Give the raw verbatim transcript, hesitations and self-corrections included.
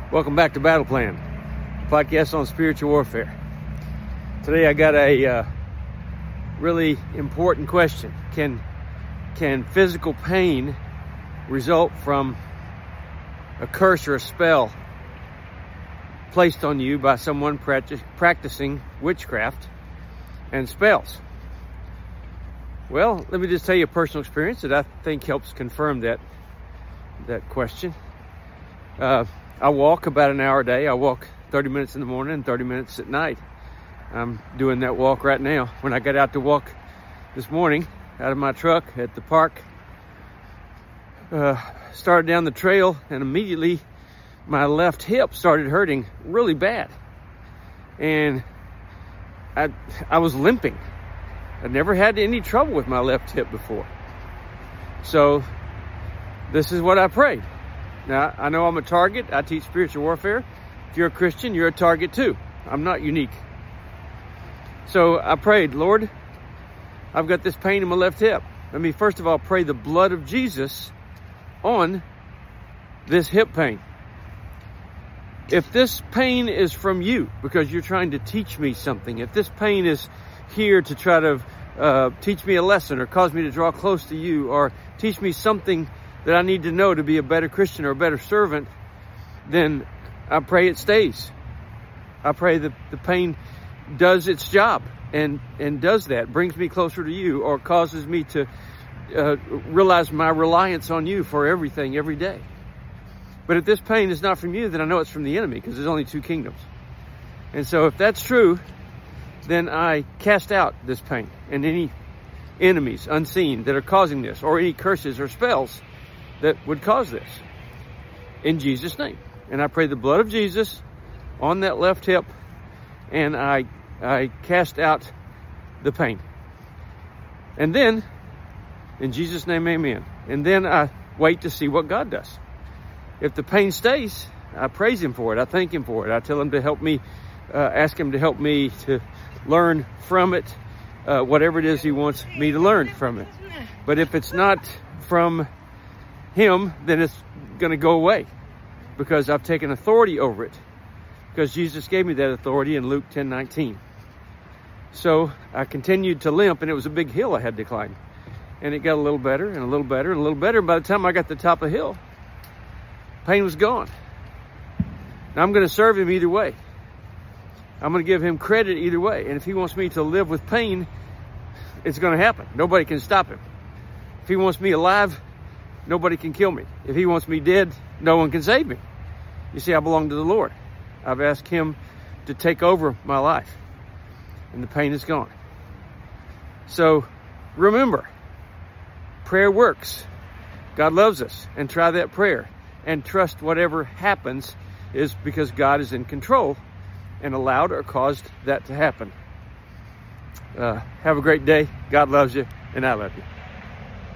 Welcome back to Battle Plan, podcast on spiritual warfare. Today I got a uh, really important question. Can, can physical pain result from a curse or a spell placed on you by someone practice, practicing witchcraft and spells? Well, let me just tell you a personal experience that I think helps confirm that, that question. Uh, I walk about an hour a day. I walk thirty minutes in the morning and thirty minutes at night. I'm doing that walk right now. When I got out to walk this morning out of my truck at the park, uh, started down the trail, and immediately my left hip started hurting really bad. And I, I was limping. I'd never had any trouble with my left hip before. So this is what I prayed. Now, I know I'm a target. I teach spiritual warfare. If you're a Christian, you're a target too. I'm not unique. So I prayed, Lord, I've got this pain in my left hip. Let me first of all pray the blood of Jesus on this hip pain. If this pain is from you because you're trying to teach me something, if this pain is here to try to uh, teach me a lesson or cause me to draw close to you or teach me something that I need to know to be a better Christian or a better servant, then I pray it stays. I pray that the pain does its job and, and does that, brings me closer to you or causes me to uh, realize my reliance on you for everything, every day. But if this pain is not from you, then I know it's from the enemy because there's only two kingdoms. And so if that's true, then I cast out this pain and any enemies unseen that are causing this or any curses or spells that would cause this in Jesus' name. And I pray the blood of Jesus on that left hip, and I I cast out the pain. And then, in Jesus' name, amen. And then I wait to see what God does. If the pain stays, I praise him for it. I thank him for it. I tell him to help me, uh, ask him to help me to learn from it, uh, whatever it is he wants me to learn from it. But if it's not from him, then it's going to go away because I've taken authority over it because Jesus gave me that authority in Luke ten nineteen. So I continued to limp, and it was a big hill I had to climb, and it got a little better and a little better and a little better. And by the time I got to the top of the hill, pain was gone. Now I'm going to serve him either way. I'm going to give him credit either way. And if he wants me to live with pain, it's going to happen. Nobody can stop him. If he wants me alive, nobody can kill me. If he wants me dead, no one can save me. You see, I belong to the Lord. I've asked him to take over my life, and the pain is gone. So remember, prayer works. God loves us, and try that prayer. And trust whatever happens is because God is in control and allowed or caused that to happen. Uh, have a great day. God loves you, and I love you.